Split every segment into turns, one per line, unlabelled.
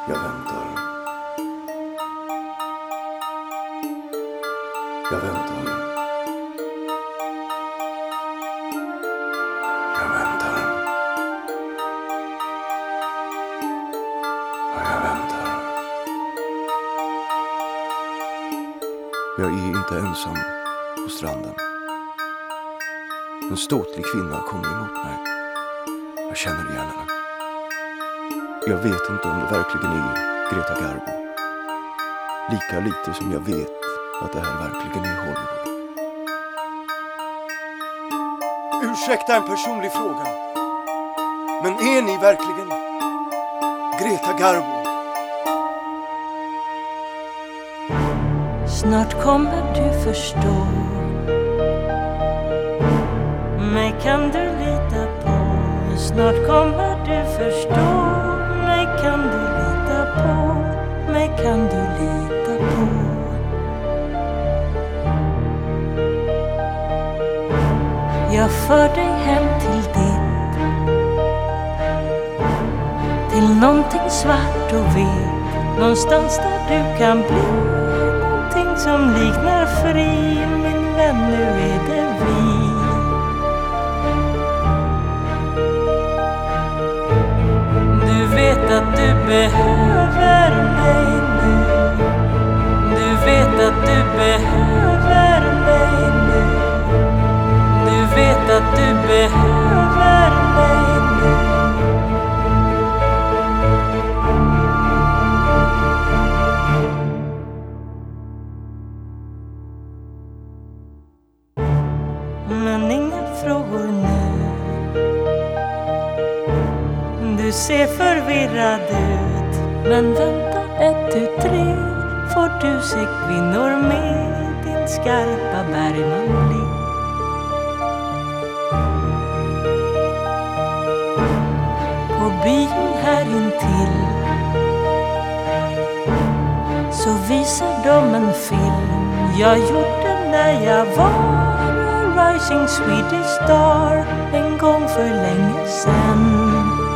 Jag väntar. Jag väntar. Jag väntar. Ja, jag väntar. Jag är inte ensam på stranden. En ståtlig kvinna kommer emot mig. Jag känner igen henne. Jag vet inte om det verkligen är Greta Garbo. Lika lite som jag vet att det här verkligen är Hollywood. Ursäkta en personlig fråga. Men är ni verkligen Greta Garbo?
Snart kommer du förstå. Mig kan du lita på. Snart kommer du förstå. Mig kan du lita på. Mig kan du lita på. Jag för dig hem till ditt. Till någonting svart och vitt. Någonstans där du kan bli. Någonting som liknar fri. Min vän, nu är det vi. Du vet att du behöver mig nu. Du vet att du behöver mig nu. Du vet att du behöver mig nu. Men inga frågor nu. Du ser förvirrad ut. Men vänta 1, 2, 3. Får du se kvinnor med din skarpa Bergman-blick. På bion här intill så visar de en film jag gjorde när jag var a rising Swedish star en gång för länge sedan.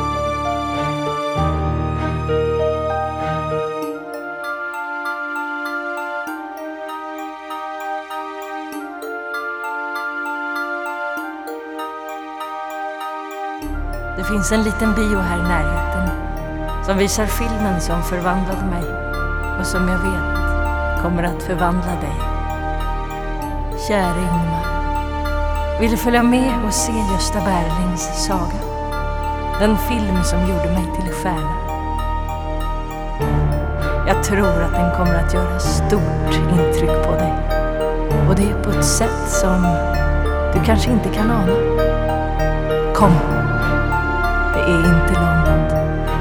Det finns en liten bio här i närheten som visar filmen som förvandlade mig och som jag vet kommer att förvandla dig. Kära Ingmar, vill du följa med och se Gösta Berlings saga? Den film som gjorde mig till stjärna. Jag tror att den kommer att göra stort intryck på dig. Och det är på ett sätt som du kanske inte kan ana. Kom. Det är inte långt.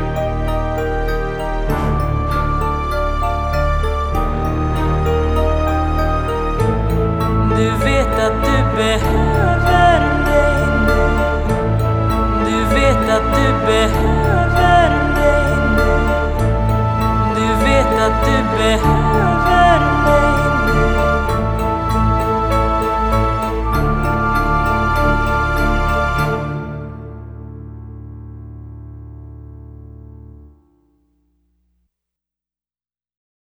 Du vet att du behöver mig nu. Du vet att du behöver mig nu. Du vet att du behöver